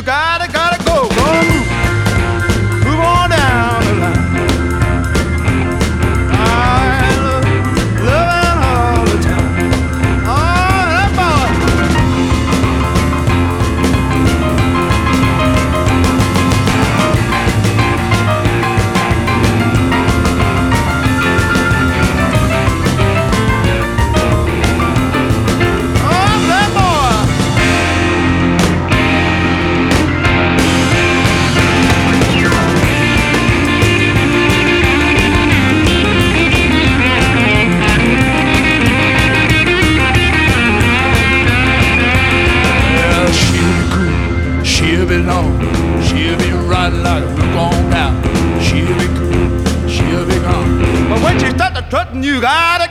you gotta go. Go move on down the line. I loving all the time. Oh, that boy. Oh, that boy. Well, she'll be cool, she'll be long, she'll be riding like a look on down. She'll be cool, she'll be gone. But when she start to trotting, you gotta